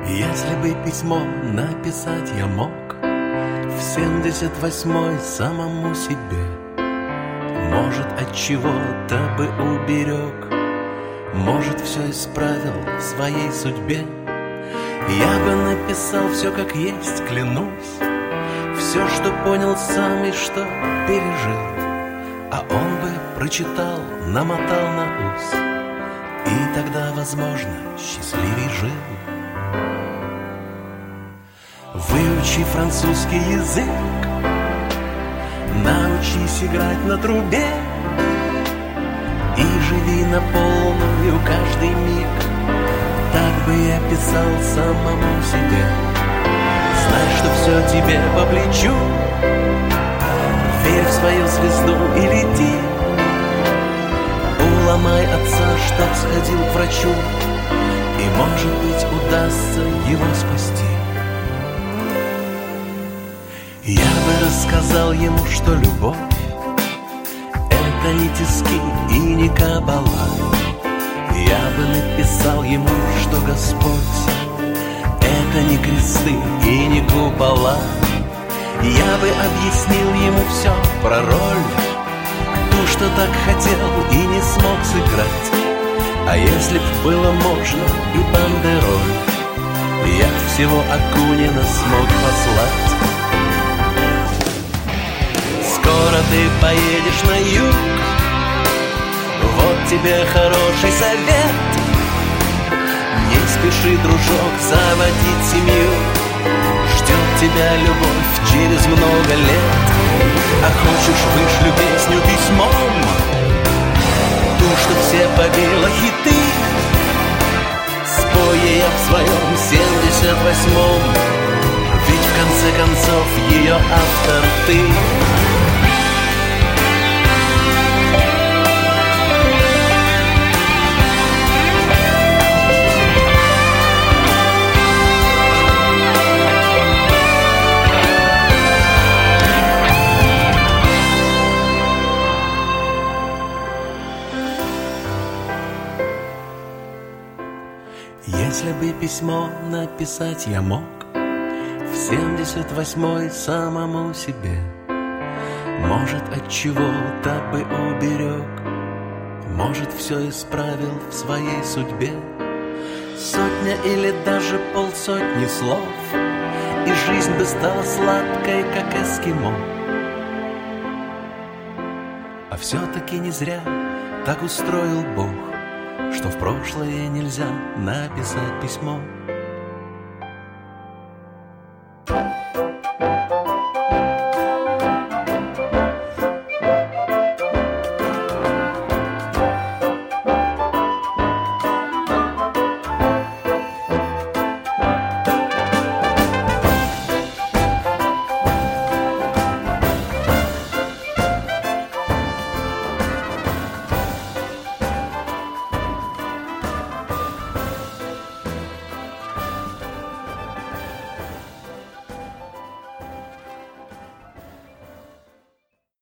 Если бы письмо написать я мог в 78-й самому себе, может, от чего-то бы уберег, может, все исправил в своей судьбе. Я бы написал все как есть, клянусь, все, что понял сам и что пережил, а он бы прочитал, намотал на ус, и тогда, возможно, счастливей жил. Выучи французский язык, научись играть на трубе и живи на полную каждый миг. Так бы я писал самому себе. Знай, что все тебе по плечу, верь в свою звезду и лети. Уломай отца, чтоб сходил к врачу, и, может быть, удастся его спасти. Я бы рассказал ему, что любовь — это не тиски и не кабала. Я бы написал ему, что Господь — это не кресты и не купола. Я бы объяснил ему все про роль, ту, что так хотел и не смог сыграть. А если б было можно и бандероль, я всего Акунина смог послать. Скоро ты поедешь на юг, вот тебе хороший совет. Не спеши, дружок, заводить семью, ждет тебя любовь через много лет. А хочешь, вышлю песню письмом, ту, что все побила хиты. Спой ее в своем 78-м, ведь в конце концов ее автор ты. Если бы письмо написать я мог в 78-й самому себе, может, от чего-то бы уберег, может, все исправил в своей судьбе. Сотня или даже полсотни слов, и жизнь бы стала сладкой, как эскимо. А все-таки не зря так устроил Бог, что в прошлое нельзя написать письмо.